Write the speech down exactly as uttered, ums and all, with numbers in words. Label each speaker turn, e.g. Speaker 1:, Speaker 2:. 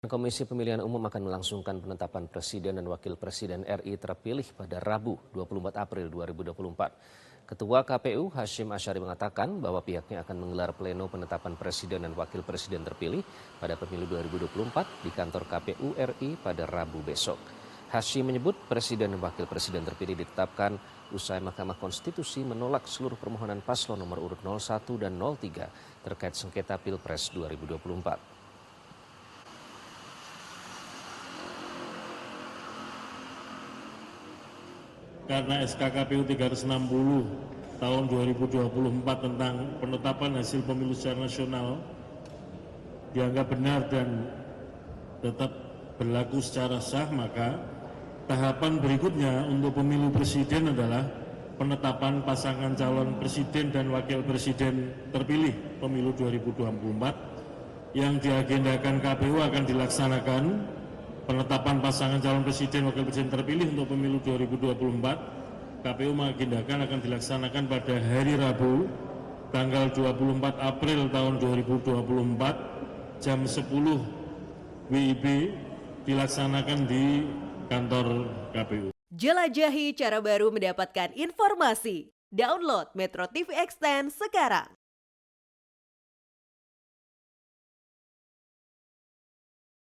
Speaker 1: Komisi Pemilihan Umum akan melangsungkan penetapan Presiden dan Wakil Presiden R I terpilih pada Rabu dua puluh empat April dua ribu dua puluh empat. Ketua K P U Hasyim Asyari mengatakan bahwa pihaknya akan menggelar pleno penetapan Presiden dan Wakil Presiden terpilih pada pemilu dua ribu dua puluh empat di kantor K P U R I pada Rabu besok. Hasyim menyebut Presiden dan Wakil Presiden terpilih ditetapkan usai Mahkamah Konstitusi menolak seluruh permohonan paslon nomor urut nol satu dan nol tiga terkait sengketa Pilpres dua ribu dua puluh empat.
Speaker 2: Karena S K K P U tiga ratus enam puluh tahun dua ribu dua puluh empat tentang penetapan hasil pemilu secara nasional dianggap benar dan tetap berlaku secara sah, maka tahapan berikutnya untuk pemilu presiden adalah penetapan pasangan calon presiden dan wakil presiden terpilih pemilu dua ribu dua puluh empat yang diagendakan K P U akan dilaksanakan. Penetapan pasangan calon presiden wakil presiden terpilih untuk pemilu dua ribu dua puluh empat, K P U mengagendakan akan dilaksanakan pada hari Rabu, tanggal dua puluh empat April tahun dua ribu dua puluh empat, jam sepuluh W I B, dilaksanakan di kantor K P U.
Speaker 3: Jelajahi cara baru mendapatkan informasi. Download Metro T V Extend sekarang.